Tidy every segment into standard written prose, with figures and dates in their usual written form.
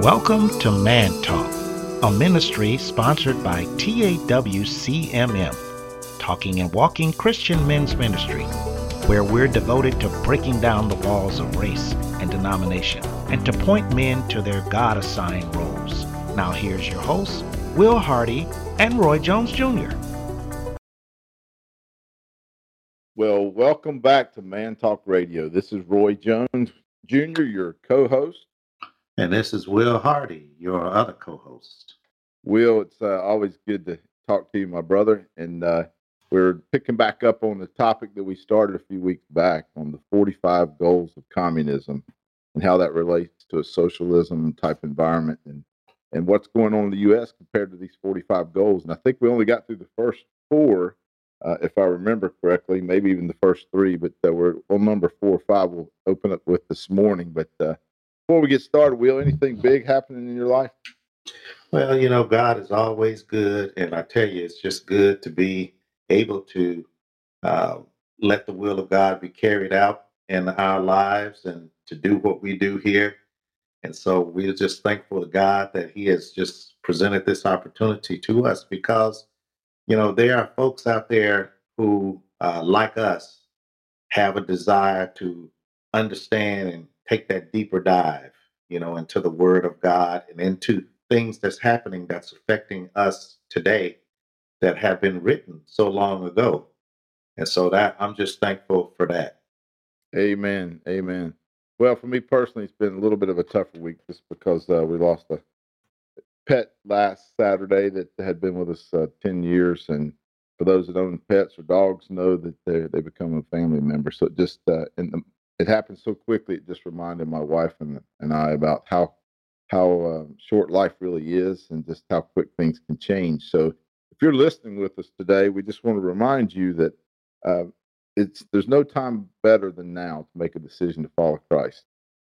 Welcome to Man Talk, a ministry sponsored by TAWCMM, Talking and Walking Christian Men's Ministry, where we're devoted to breaking down the walls of race and denomination and to point men to their God-assigned roles. Now here's your hosts, Will Hardy and Roy Jones Jr. Well, welcome back to Man Talk Radio. This is Roy Jones Jr., your co-host. And this is Will Hardy, your other co-host. Will, it's always good to talk to you, my brother. And we're picking back up on the topic that we started a few weeks back on the 45 goals of communism and how that relates to a socialism type environment and what's going on in the U.S. compared to these 45 goals. And I think we only got through the first four, if I remember correctly, maybe even the first three, but we're on number 4 or 5 we'll open up with this morning. But before we get started, Will, anything big happening in your life? Well, God is always good. And I tell you, it's just good to be able to let the will of God be carried out in our lives and to do what we do here. And so we're just thankful to God that He has just presented this opportunity to us because, there are folks out there who, like us, have a desire to understand and take that deeper dive, into the Word of God and into things that's happening that's affecting us today that have been written so long ago. And so that I'm just thankful for that. Amen. Amen. Well, for me personally, it's been a little bit of a tougher week just because we lost a pet last Saturday that had been with us 10 years. And for those that own pets or dogs know that they become a family member. So it just, it happened so quickly. It just reminded my wife and I about how short life really is and just how quick things can change. So if you're listening with us today, we just want to remind you that there's no time better than now to make a decision to follow Christ.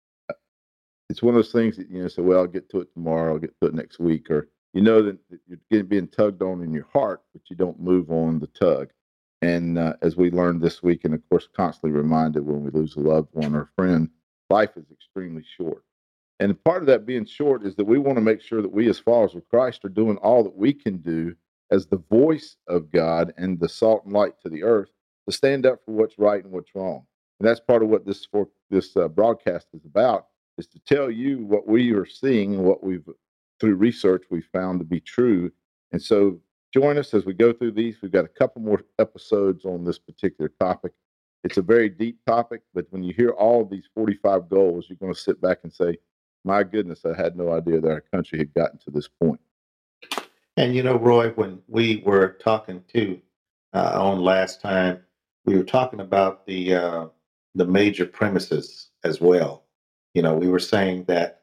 It's one of those things that, say, well, I'll get to it tomorrow, I'll get to it next week, or that you're being tugged on in your heart, but you don't move on the tug. And as we learned this week, and of course, constantly reminded when we lose a loved one or a friend, life is extremely short. And part of that being short is that we want to make sure that we as followers of Christ are doing all that we can do as the voice of God and the salt and light to the earth to stand up for what's right and what's wrong. And that's part of what this broadcast is about, is to tell you what we are seeing and what through research, we found to be true. And so join us as we go through these. We've got a couple more episodes on this particular topic. It's a very deep topic, but when you hear all of these 45 goals, you're going to sit back and say, my goodness, I had no idea that our country had gotten to this point. And, Roy, when we were talking on last time, we were talking about the major premises as well. We were saying that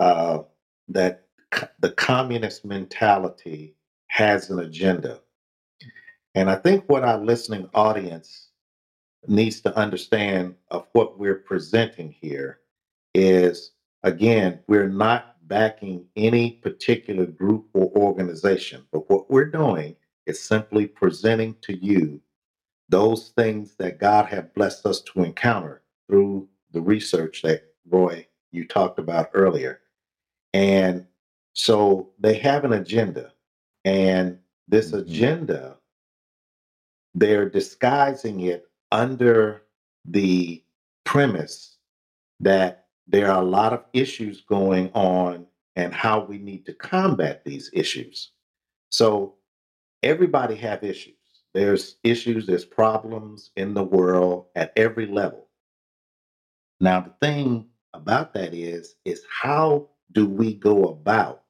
that the communist mentality has an agenda. And I think what our listening audience needs to understand of what we're presenting here is, again, we're not backing any particular group or organization, but what we're doing is simply presenting to you those things that God have blessed us to encounter through the research that, Roy, you talked about earlier. And so they have an agenda, and this agenda, they're disguising it under the premise that there are a lot of issues going on and how we need to combat these issues. So everybody have issues. There's issues, there's problems in the world at every level. Now, the thing about that is how do we go about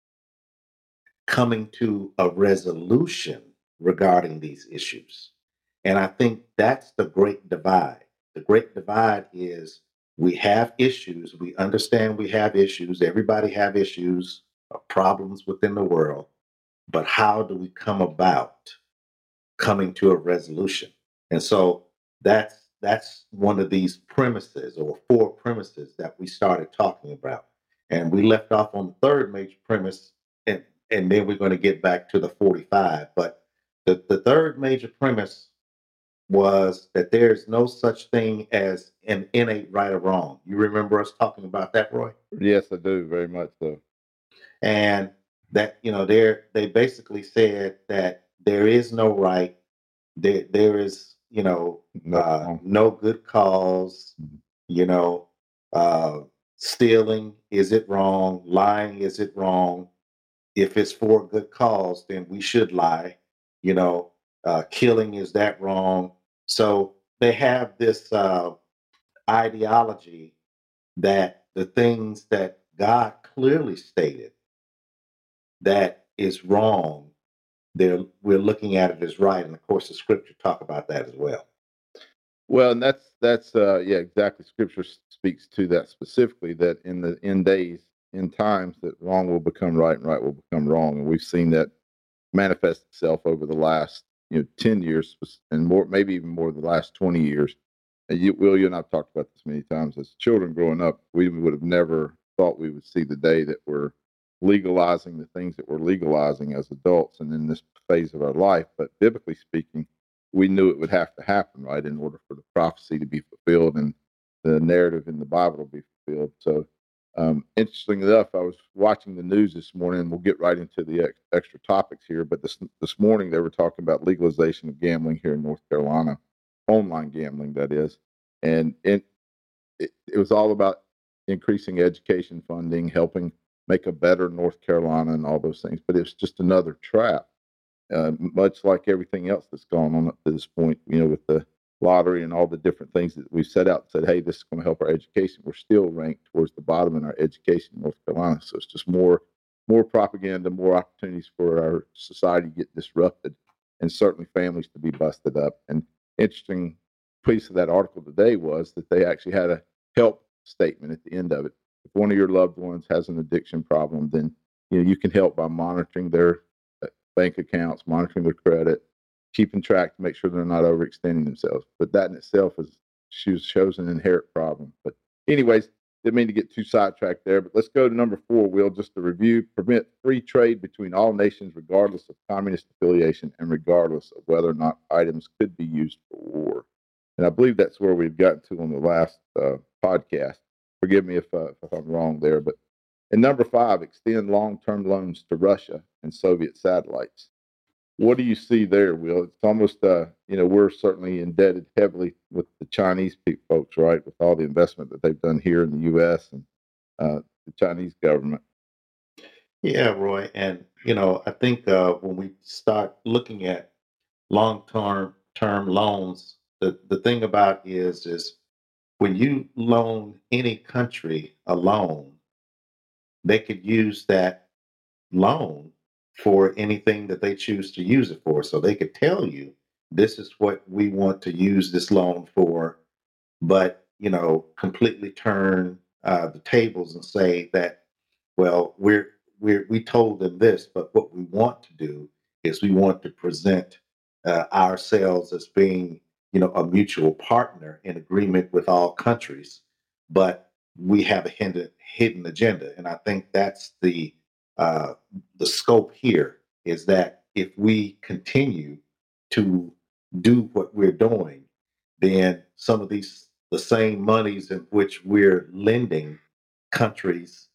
coming to a resolution regarding these issues? And I think that's the great divide. The great divide is we have issues. We understand we have issues. Everybody have issues or problems within the world. But how do we come about coming to a resolution? And so that's one of these premises or 4 premises that we started talking about. And we left off on the third major premise, and then we're going to get back to the 45. But the third major premise was that there's no such thing as an innate right or wrong. You remember us talking about that, Roy? Yes, I do, very much so. And that, they basically said that there is no right, there is, No. no good cause, Mhm. you know, uh, stealing, is it wrong? Lying, is it wrong? If it's for a good cause, then we should lie. You know, killing, is that wrong? So they have this ideology that the things that God clearly stated that is wrong, we're looking at it as right, and of course, the scripture talk about that as well. Well, and that's yeah, exactly. Scripture speaks to that specifically. That in the end days, in times, that wrong will become right and right will become wrong, and we've seen that manifest itself over the last 10 years and more, maybe even more the last 20 years. And you and I've talked about this many times. As children growing up, we would have never thought we would see the day that we're legalizing the things that we're legalizing as adults and in this phase of our life. But biblically speaking, we knew it would have to happen, right, in order for the prophecy to be fulfilled and the narrative in the Bible to be fulfilled. So, interesting enough, I was watching the news this morning, and we'll get right into the extra topics here. But this morning, they were talking about legalization of gambling here in North Carolina, online gambling, that is, and it was all about increasing education funding, helping make a better North Carolina, and all those things. But it's just another trap, much like everything else that's gone on up to this point. With the lottery and all the different things that we've set out and said, hey, this is going to help our education. We're still ranked towards the bottom in our education in North Carolina. So it's just more propaganda, more opportunities for our society to get disrupted, and certainly families to be busted up. And interesting piece of that article today was that they actually had a help statement at the end of it. If one of your loved ones has an addiction problem, then you can help by monitoring their bank accounts, monitoring their credit, keeping track to make sure they're not overextending themselves. But that in itself shows an inherent problem. But anyways, didn't mean to get too sidetracked there. But let's go to number 4, Will, just to review. Prevent free trade between all nations, regardless of communist affiliation and regardless of whether or not items could be used for war. And I believe that's where we've gotten to on the last podcast. Forgive me if I'm wrong there. But and number 5, extend long-term loans to Russia and Soviet satellites. What do you see there, Will? It's almost, we're certainly indebted heavily with the Chinese folks, right, with all the investment that they've done here in the U.S. and the Chinese government. Yeah, Roy. And, I think when we start looking at long-term loans, the thing about is when you loan any country a loan, they could use that loan for anything that they choose to use it for. So they could tell you, this is what we want to use this loan for, but completely turn the tables and say that, well, we told them this, but what we want to do is we want to present ourselves as being, a mutual partner in agreement with all countries, but we have a hidden agenda, and I think that's uh, the scope here is that if we continue to do what we're doing, then some of the same monies in which we're lending countries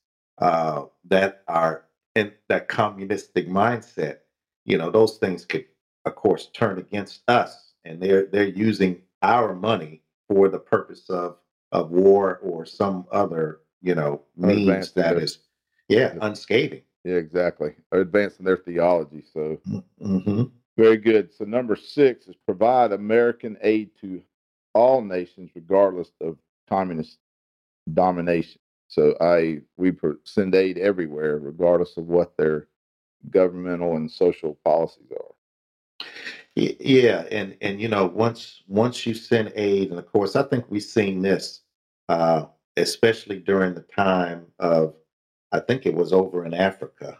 that are in that communistic mindset, those things could, of course, turn against us, and they're using our money for the purpose of war or some other, means that is, unscathed. Yeah, exactly. Or advancing their theology. So Mm-hmm. very good. So number 6 is provide American aid to all nations, regardless of communist domination. So we send aid everywhere, regardless of what their governmental and social policies are. Yeah, and once you send aid, and of course, I think we've seen this, especially during the time of, I think it was over in Africa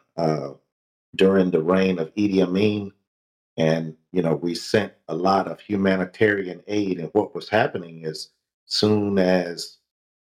during the reign of Idi Amin, and we sent a lot of humanitarian aid, and what was happening is soon as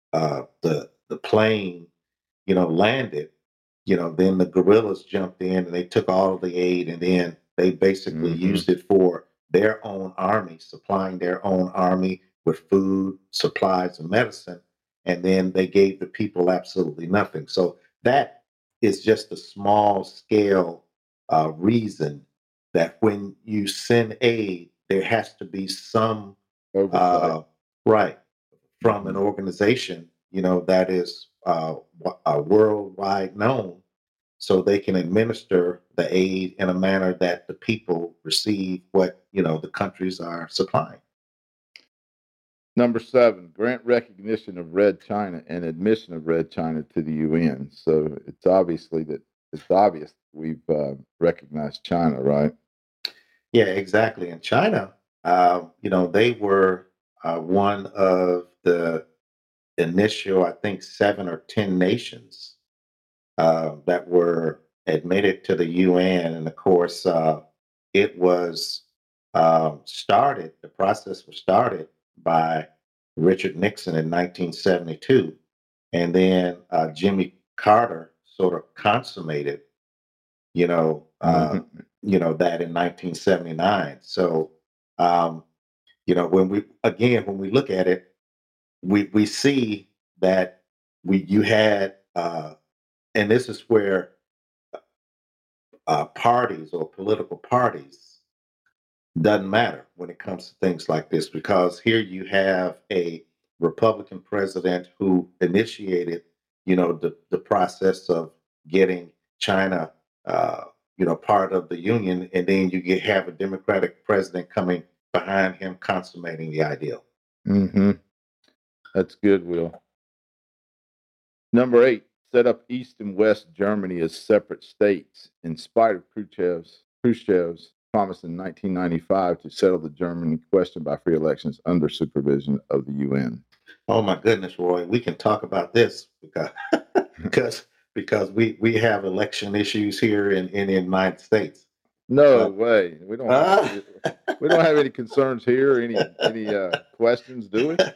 the plane landed, then the guerrillas jumped in and they took all of the aid, and then they basically used it for their own army, supplying their own army with food, supplies, and medicine. And then they gave the people absolutely nothing. So that is just a small scale reason that when you send aid, there has to be some Oversight. right from an Mhm. organization, that is worldwide known, so they can administer the aid in a manner that the people receive what the countries are supplying. Number 7, grant recognition of Red China and admission of Red China to the UN. So it's obvious we've recognized China, right? Yeah, exactly. In China, they were one of the initial, I think, 7 or 10 nations that were admitted to the UN. And of course, it was started, the process was started by Richard Nixon in 1972. And then Jimmy Carter sort of consummated, you know, uh, Hmm. that in 1979. So, when we look at it, we see that you had, and this is where parties or political parties doesn't matter when it comes to things like this, because here you have a Republican president who initiated, the process of getting China, part of the union, and then have a Democratic president coming behind him consummating the ideal. Hmm. That's good, Will. Number 8, set up East and West Germany as separate states in spite of Khrushchev's promise in 1995 to settle the German question by free elections under supervision of the UN. Oh my goodness, Roy, we can talk about this because because we have election issues here in the United States. No But way. uh, We don't have any concerns here. Any questions? Do we?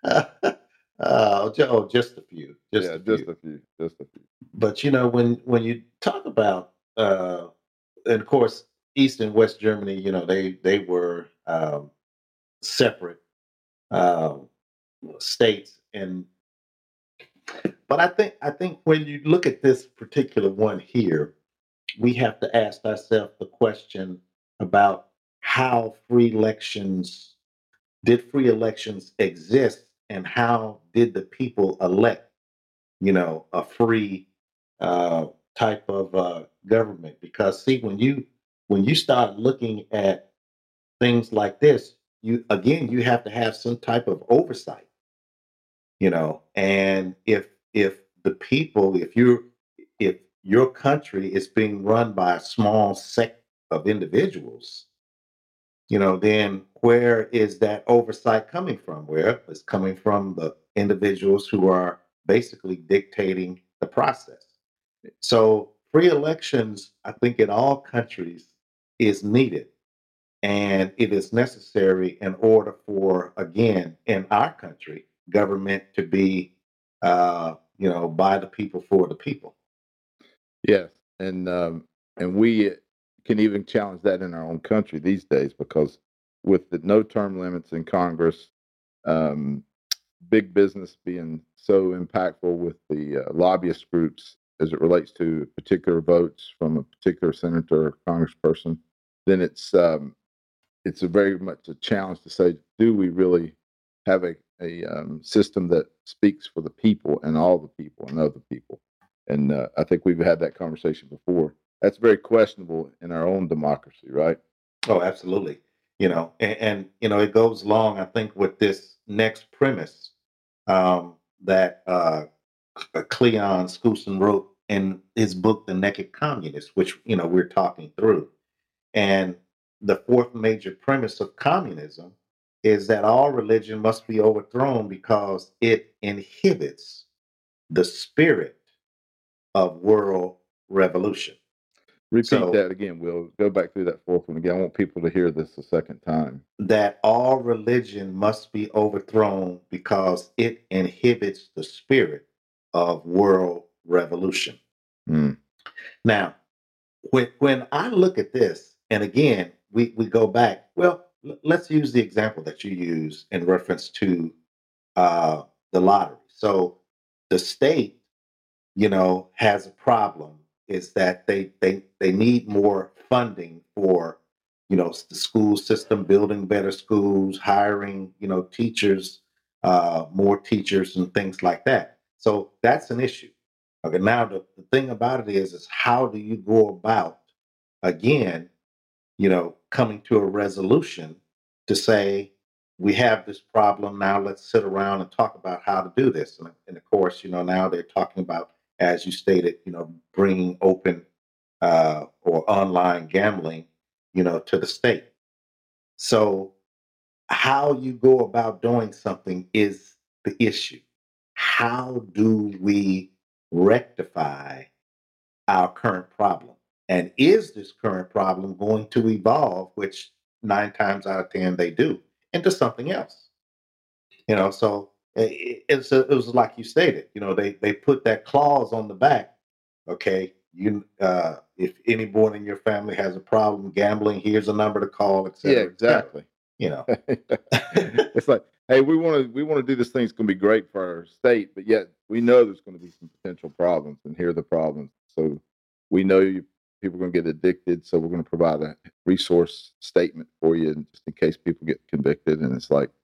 just a few, just Yeah, a few. just a few. But when you talk about and of course East and West Germany, they were separate um, states, and but I think when you look at this particular one here, we have to ask ourselves the question about how free elections exist, and how did the people elect, a free uh, type of government? Because see, when you start looking at things like this, you have to have some type of oversight, and if the people, if your country is being run by a small sect of individuals, then where is that oversight coming from? Where it's coming from the individuals who are basically dictating the process. So free elections, I think, in all countries is needed, and it is necessary in order for, again, in our country, government to be, by the people for the people. Yes, and we can even challenge that in our own country these days because with the no term limits in Congress, um, big business being so impactful with the lobbyist groups as it relates to particular votes from a particular senator or congressperson, then it's a very much a challenge to say, do we really have a system that speaks for the people and all the people and other people? And I think we've had that conversation before. That's very questionable in our own democracy, right? Oh, absolutely. It goes along, I think, with this next premise that Cleon Skousen wrote in his book, The Naked Communist, which we're talking through. And the fourth major premise of communism is that all religion must be overthrown because it inhibits the spirit of world revolution. Repeat So that again, Will. Go back through that fourth one again. I want people to hear this a second time. that all religion must be overthrown because it inhibits the spirit of world revolution. Mm. Now, when I look at this, and again, we go back. Well, let's use the example that you use in reference to the lottery. So the state, has a problem is that they need more funding for, the school system, building better schools, hiring, teachers, more teachers and things like that. So that's an issue. Okay, now the thing about it is how do you go about again, coming to a resolution to say, we have this problem. Now let's sit around and talk about how to do this. And of course, now they're talking about, as you stated, bringing open or online gambling, to the state. So how you go about doing something is the issue. How do we rectify our current problem? And is this current problem going to evolve, which 9 times out of 10 they do, into something else? So it was like you stated, they put that clause on the back. Okay, if anyone in your family has a problem gambling, here's a number to call, et Yeah, cetera, et cetera. exactly. It's like, hey, we want to do this thing. It's going to be great for our state, but yet we know there's going to be some potential problems, and here are the problems. So we know people are going to get addicted, so we're going to provide a resource statement for you, just in case people get convicted. And it's like,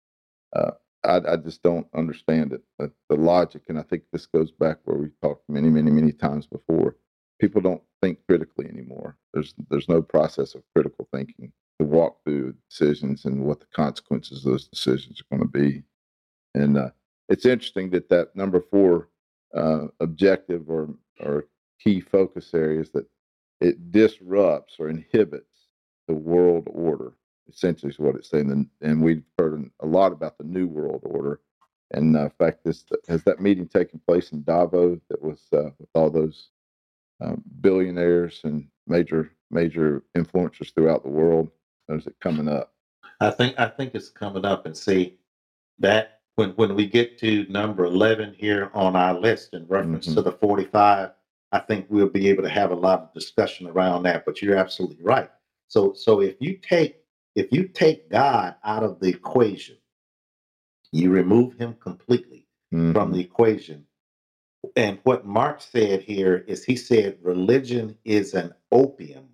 I just don't understand it. The logic, and I think this goes back where we talked many, many, many times before. People don't think critically anymore. There's no process of critical thinking to walk through decisions and what the consequences of those decisions are going to be. And it's interesting that number 4 objective or key focus areas, that it disrupts or inhibits the world order. Essentially, is what it's saying. And we've heard a lot about the New World Order. And in fact, has that meeting taken place in Davos that was with all those billionaires and major influencers throughout the world? Or is it coming up? I think it's coming up, and see that when we get to number 11 here on our list in reference to the 45, I think we'll be able to have a lot of discussion around that. But you're absolutely right. So if you take God out of the equation, you remove him completely from the equation. And what Mark said here is, he said religion is an opium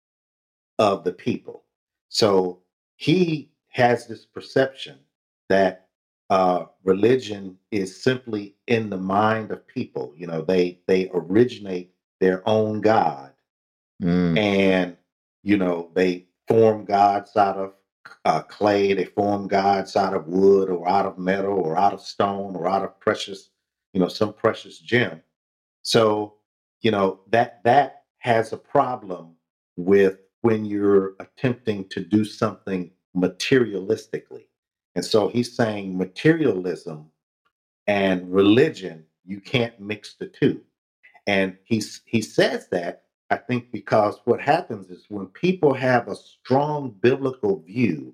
of the people. So he has this perception that religion is simply in the mind of people. They originate their own God, and they form gods out of clay. They form gods out of wood or out of metal or out of stone or out of precious, some precious gem. So that has a problem with when you're attempting to do something materialistically. And so he's saying materialism and religion, you can't mix the two. And he says that, I think, because what happens is when people have a strong biblical view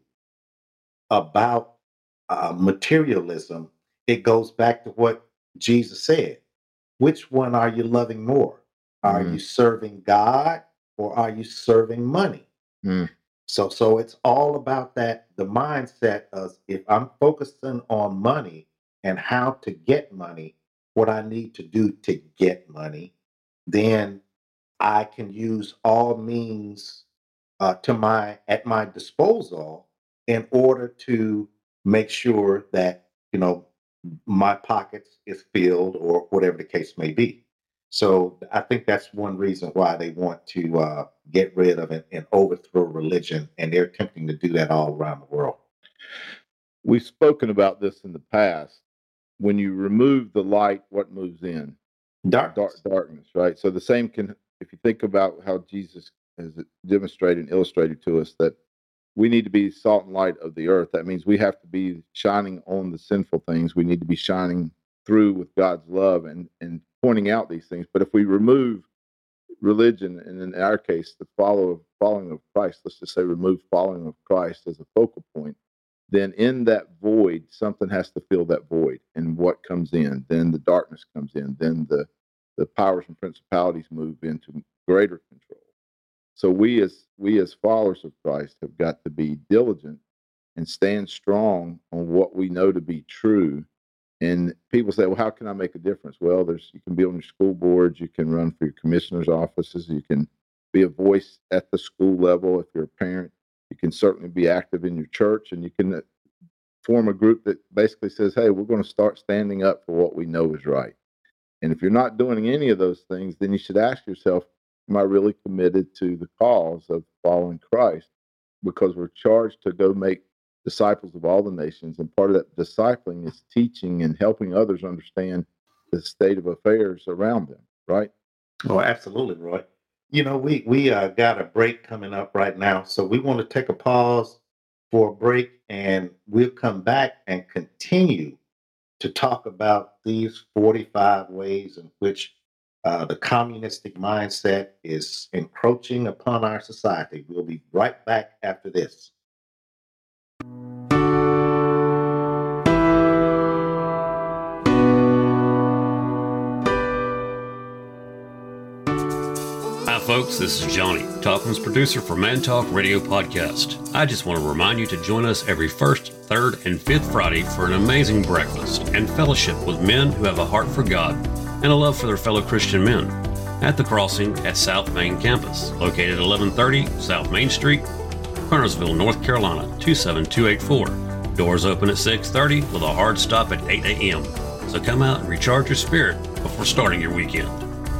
about materialism, it goes back to what Jesus said. Which one are you loving more? Are you serving God or are you serving money? So it's all about that, the mindset of, if I'm focusing on money and how to get money, what I need to do to get money, then I can use all means at my disposal in order to make sure that my pockets is filled, or whatever the case may be. So I think that's one reason why they want to get rid of it and overthrow religion, and they're attempting to do that all around the world. We've spoken about this in the past. When you remove the light, what moves in? Darkness, right? So the same if you think about how Jesus has demonstrated and illustrated to us that we need to be salt and light of the earth. That means we have to be shining on the sinful things. We need to be shining through with God's love and pointing out these things. But if we remove religion, and in our case, the following of Christ, let's just say remove following of Christ as a focal point, then in that void, something has to fill that void. And what comes in? Then the darkness comes in. Then the powers and principalities move into greater control. So we as followers of Christ have got to be diligent and stand strong on what we know to be true. And people say, well, how can I make a difference? Well, you can be on your school boards, you can run for your commissioner's offices, you can be a voice at the school level if you're a parent. You can certainly be active in your church, and you can form a group that basically says, hey, we're going to start standing up for what we know is right. And if you're not doing any of those things, then you should ask yourself, am I really committed to the cause of following Christ? Because we're charged to go make disciples of all the nations. And part of that discipling is teaching and helping others understand the state of affairs around them, right? Oh, absolutely, Roy. We got a break coming up right now, so we want to take a pause for a break, and we'll come back and continue to talk about these 45 ways in which the communistic mindset is encroaching upon our society. We'll be right back after this. Hi, folks. This is Johnny, Talkman's producer for Man Talk Radio Podcast. I just want to remind you to join us every first, third, and fifth Friday for an amazing breakfast and fellowship with men who have a heart for God and a love for their fellow Christian men at The Crossing at South Main Campus, located at 1130 South Main Street, Kernersville, North Carolina, 27284. Doors open at 6:30 with a hard stop at 8 a.m. So come out and recharge your spirit before starting your weekend.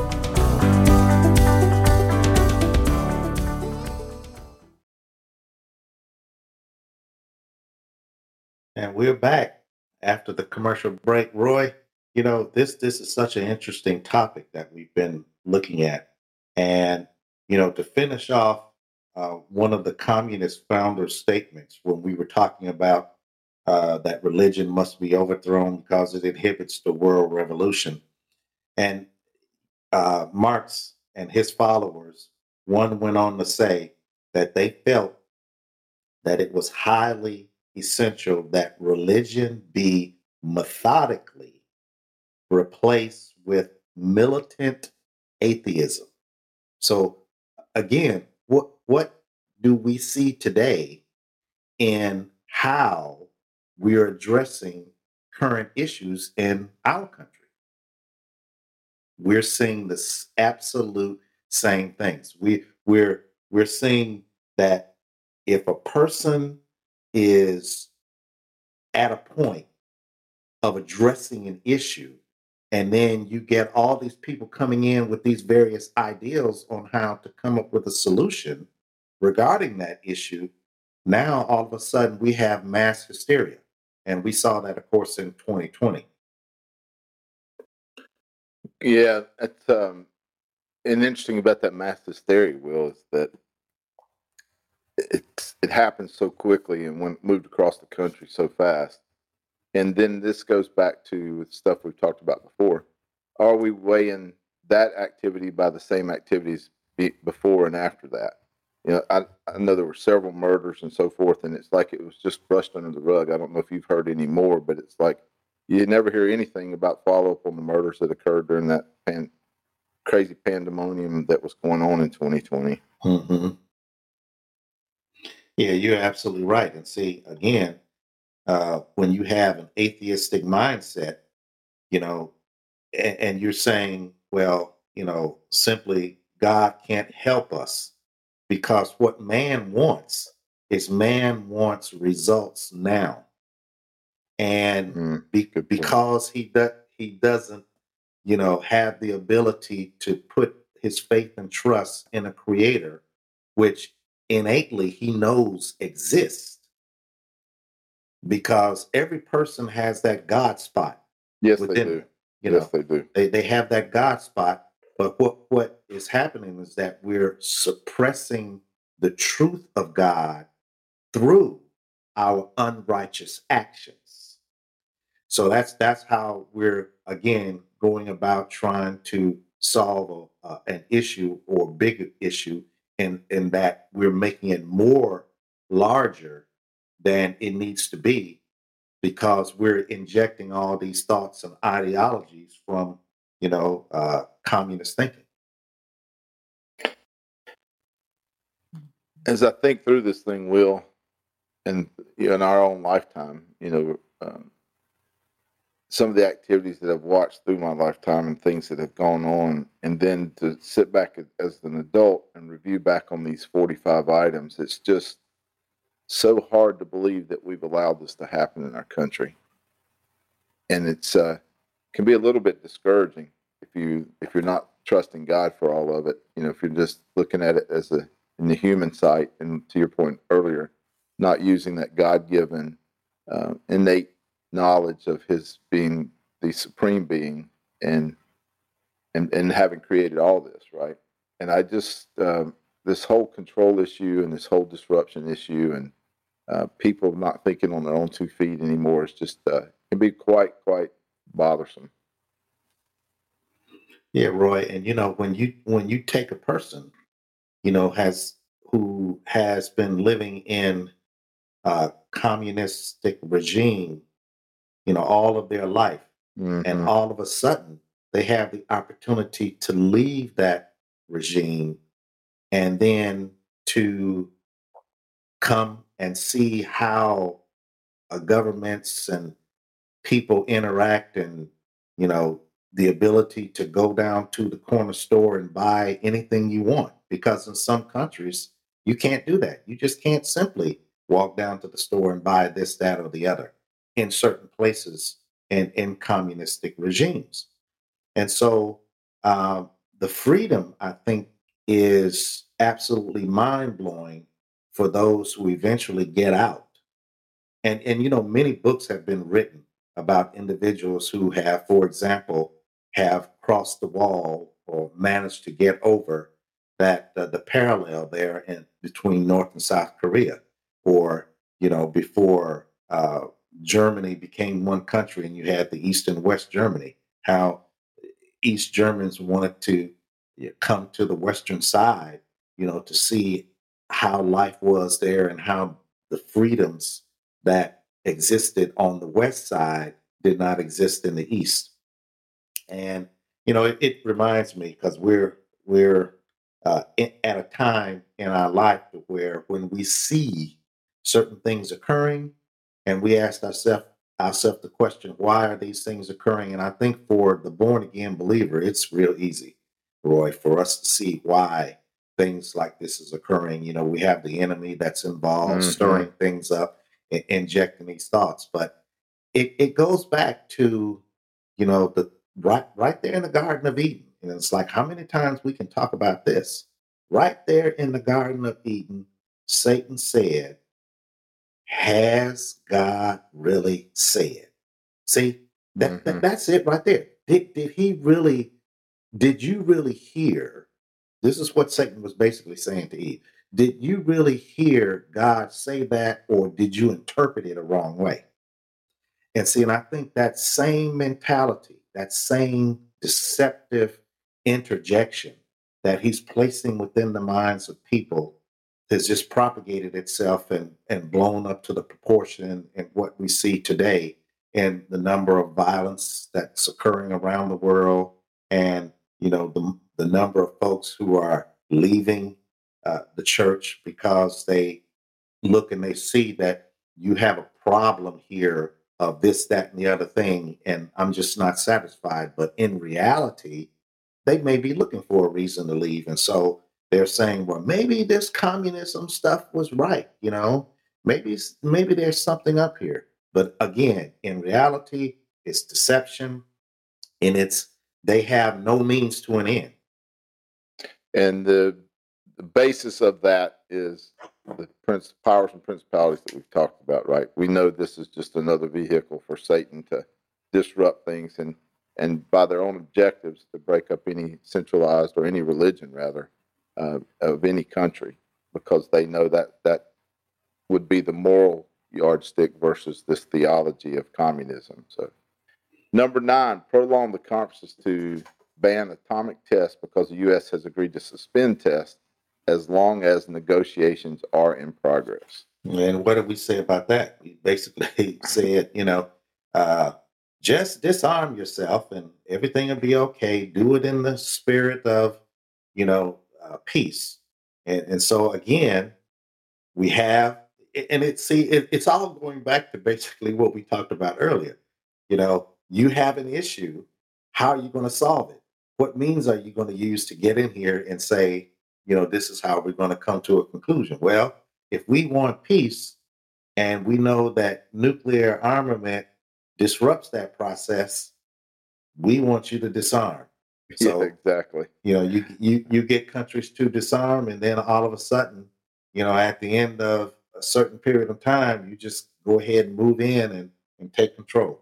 And we're back after the commercial break. Roy, this is such an interesting topic that we've been looking at. And, to finish off one of the communist founders' statements when we were talking about that religion must be overthrown because it inhibits the world revolution. And Marx and his followers, one went on to say that they felt that it was highly essential that religion be methodically replaced with militant atheism. So again, what do we see today in how we are addressing current issues in our country? We're seeing the absolute same things. We're seeing that if a person is at a point of addressing an issue, and then you get all these people coming in with these various ideals on how to come up with a solution regarding that issue, now all of a sudden we have mass hysteria. And we saw that, of course, in 2020. Yeah, that's and interesting about that mass hysteria, Will, is that it happened so quickly and moved across the country so fast. And then this goes back to stuff we've talked about before. Are we weighing that activity by the same activities before and after that? I know there were several murders and so forth, and it's like it was just brushed under the rug. I don't know if you've heard any more, but it's like you never hear anything about follow-up on the murders that occurred during that crazy pandemonium that was going on in 2020. Mm-hmm. Yeah, you're absolutely right. And see, again, when you have an atheistic mindset, and you're saying, well, simply God can't help us because what man wants is man wants results now. And because he doesn't, have the ability to put his faith and trust in a creator, which innately he knows exists, because every person has that God spot. Yes, they do. Yes, they do. They have that God spot. But what is happening is that we're suppressing the truth of God through our unrighteous actions. So that's how we're, again, going about trying to solve an issue or bigger issue in that we're making it more larger than it needs to be, because we're injecting all these thoughts and ideologies from, communist thinking. As I think through this thing, Will, and in our own lifetime, some of the activities that I've watched through my lifetime and things that have gone on, and then to sit back as an adult and review back on these 45 items, it's just so hard to believe that we've allowed this to happen in our country. And it's can be a little bit discouraging if you're not trusting God for all of it. If you're just looking at it as in the human sight, and to your point earlier, not using that God-given innate knowledge of His being the supreme being and having created all this, right? And I just this whole control issue and this whole disruption issue and people not thinking on their own 2 feet anymore is just can be quite bothersome. Yeah, Roy, and when you take a person, who has been living in a communistic regime, all of their life, and all of a sudden they have the opportunity to leave that regime and then to come and see how governments and people interact, and the ability to go down to the corner store and buy anything you want, because in some countries you can't do that. You just can't simply walk down to the store and buy this, that, or the other in certain places and in communistic regimes. And so the freedom, I think, is absolutely mind-blowing for those who eventually get out. And many books have been written about individuals who have, for example, have crossed the wall or managed to get over that the parallel there between North and South Korea, or before Germany became one country and you had the East and West Germany, how East Germans wanted to come to the Western side, to see how life was there and how the freedoms that existed on the West side did not exist in the East. And it reminds me, because we're at a time in our life where when we see certain things occurring, and we ask ourselves the question, why are these things occurring? And I think for the born again believer, it's real easy, Roy, for us to see why things like this is occurring. We have the enemy that's involved, stirring things up, injecting these thoughts. But it goes back to, the right there in the Garden of Eden. And it's like, how many times we can talk about this? Right there in the Garden of Eden, Satan said, has God really said? See, that's it right there. Did you really hear? This is what Satan was basically saying to Eve. Did you really hear God say that, or did you interpret it a wrong way? And see, and I think that same mentality, that same deceptive interjection that he's placing within the minds of people has just propagated itself and blown up to the proportion in what we see today, and the number of violence that's occurring around the world, and the number of folks who are leaving the church because they look and they see that you have a problem here of this, that, and the other thing, and I'm just not satisfied. But in reality, they may be looking for a reason to leave. And so they're saying, well, maybe this communism stuff was right. Maybe there's something up here. But again, in reality, it's deception, and they have no means to an end. And the basis of that is the powers and principalities that we've talked about, right? We know this is just another vehicle for Satan to disrupt things and by their own objectives to break up any centralized, or any religion rather, of any country, because they know that would be the moral yardstick versus this theology of communism. So, number 9, prolong the conferences to ban atomic tests because the U.S. has agreed to suspend tests as long as negotiations are in progress. And what did we say about that? We basically said, just disarm yourself and everything will be okay. Do it in the spirit of, peace. And so again, We have, and it's all going back to basically what we talked about earlier. You have an issue. How are you going to solve it? What means are you going to use to get in here and say, this is how we're going to come to a conclusion? Well, if we want peace and we know that nuclear armament disrupts that process, we want you to disarm. So exactly. You get countries to disarm, and then all of a sudden, at the end of a certain period of time, you just go ahead and move in and take control.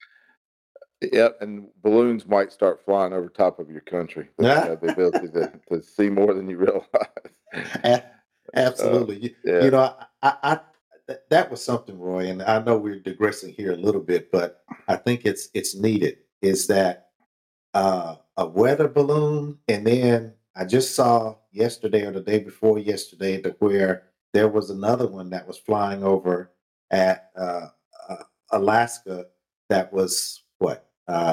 Yep, and balloons might start flying over top of your country. You have the ability to see more than you realize. Absolutely. I that was something, Roy, and I know we're digressing here a little bit, but I think it's needed. Is that a weather balloon? And then I just saw yesterday or the day before yesterday where there was another one that was flying over at Alaska that was what?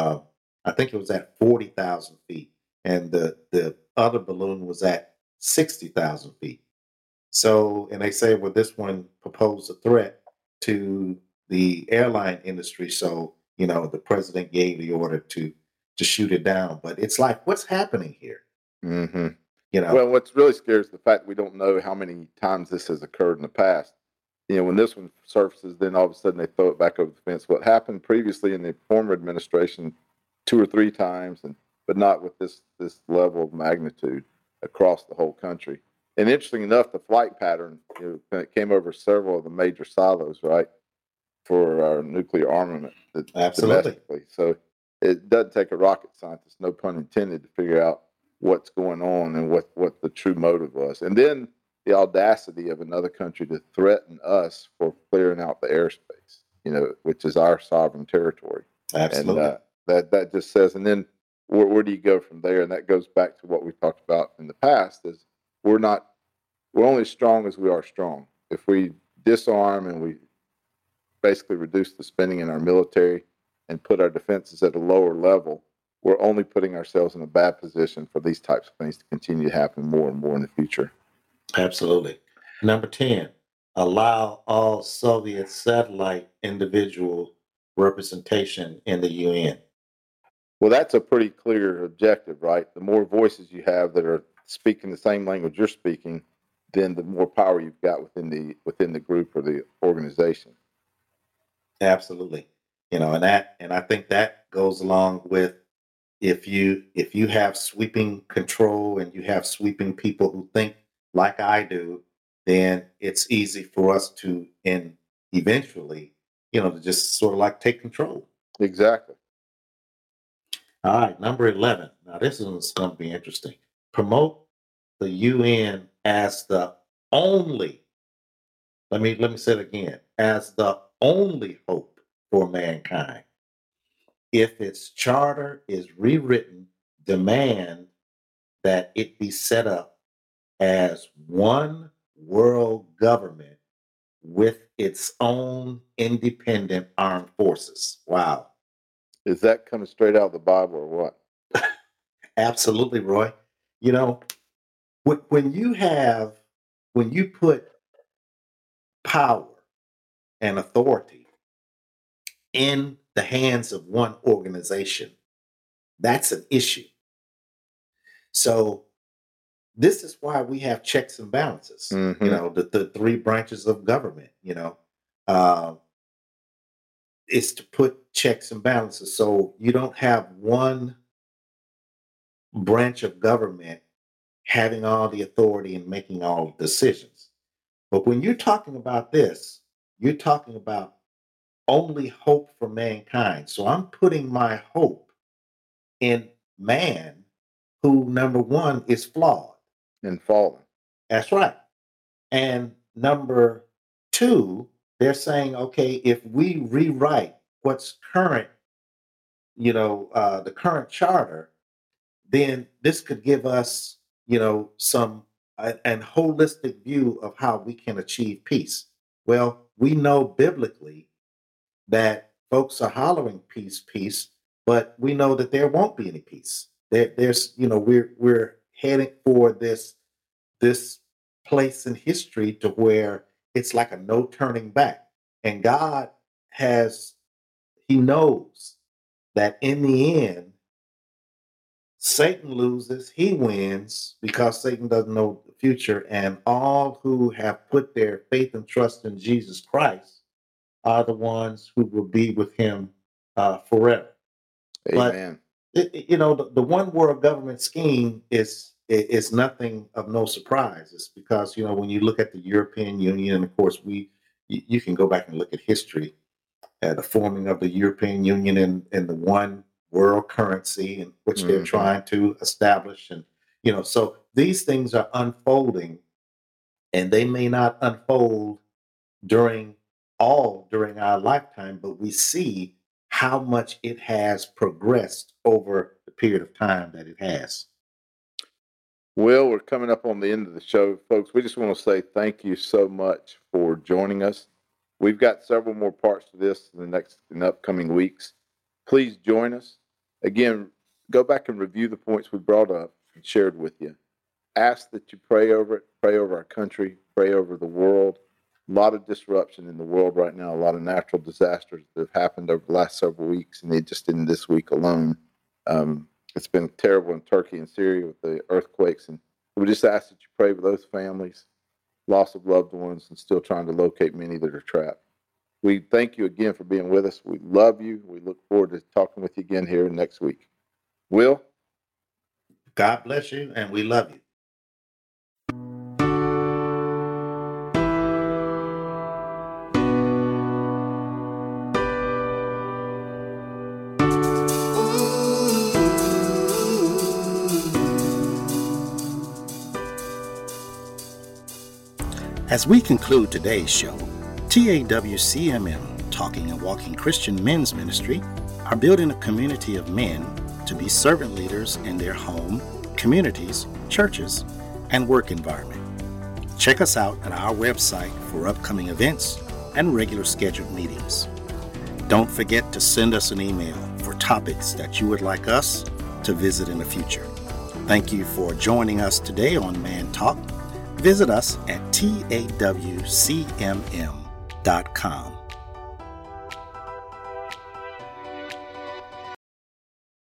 I think it was at 40,000 feet, and the other balloon was at 60,000 feet. So, and they say, well, this one proposed a threat to the airline industry. So, the president gave the order to shoot it down. But it's like, what's happening here? Mm-hmm. Well, what's really scary is the fact that we don't know how many times this has occurred in the past. When this one surfaces, then all of a sudden they throw it back over the fence. What happened previously in the former administration 2 or 3 times, but not with this level of magnitude across the whole country. And interesting enough, the flight pattern came over several of the major silos, right, for our nuclear armament domestically. So it doesn't take a rocket scientist, no pun intended, to figure out what's going on and what the true motive was. And then the audacity of another country to threaten us for clearing out the airspace, which is our sovereign territory. Absolutely. And that just says, and then where do you go from there? And that goes back to what we talked about in the past is we're only as strong as we are strong. If we disarm and we basically reduce the spending in our military and put our defenses at a lower level, we're only putting ourselves in a bad position for these types of things to continue to happen more and more in the future. Absolutely. Number 10, allow all Soviet satellite individual representation in the UN. Well, that's a pretty clear objective, right? The more voices you have that are speaking the same language you're speaking, then the more power you've got within the group or the organization. Absolutely. And I think that goes along with if you have sweeping control and you have sweeping people who think like I do, then it's easy for us to eventually, to just sort of like take control. Exactly. All right, number 11. Now this one's going to be interesting. Promote the UN as the only, let me say it again, as the only hope for mankind. If its charter is rewritten, demand that it be set up as one world government with its own independent armed forces. Wow. Is that coming straight out of the Bible or what? Absolutely, Roy. When you put power and authority in the hands of one organization, that's an issue. So this is why we have checks and balances. Mm-hmm. The 3 branches of government. It's to put checks and balances. So you don't have one branch of government having all the authority and making all the decisions. But when you're talking about this, you're talking about only hope for mankind. So I'm putting my hope in man, who, number 1, is flawed and fallen. That's right. And number 2, they're saying, okay, if we rewrite what's current, the current charter, then this could give us, some an holistic view of how we can achieve peace. Well, we know biblically that folks are hollering peace, peace, but we know that there won't be any peace. There's, we're heading for this place in history to where it's like a no turning back. And God he knows that in the end, Satan loses, he wins, because Satan doesn't know the future. And all who have put their faith and trust in Jesus Christ are the ones who will be with him forever. Amen. But the one world government scheme is nothing of no surprise. It's because when you look at the European Union, and of course you can go back and look at history, the forming of the European Union and the one world currency in which they're trying to establish, and so these things are unfolding, and they may not unfold during our lifetime, but we see how much it has progressed over the period of time that it has. Well, we're coming up on the end of the show, folks. We just want to say thank you so much for joining us. We've got several more parts to this in the upcoming weeks. Please join us. Again, go back and review the points we brought up and shared with you. Ask that you pray over it, pray over our country, pray over the world. A lot of disruption in the world right now, a lot of natural disasters that have happened over the last several weeks, and just in this week alone. It's been terrible in Turkey and Syria with the earthquakes, and we just ask that you pray for those families, loss of loved ones, and still trying to locate many that are trapped. We thank you again for being with us. We love you. We look forward to talking with you again here next week. Will? God bless you, and we love you. As we conclude today's show, TAWCMM, Talking and Walking Christian Men's Ministry, are building a community of men to be servant leaders in their home, communities, churches, and work environment. Check us out at our website for upcoming events and regular scheduled meetings. Don't forget to send us an email for topics that you would like us to visit in the future. Thank you for joining us today on Man Talk. Visit us at TAWCMM.com.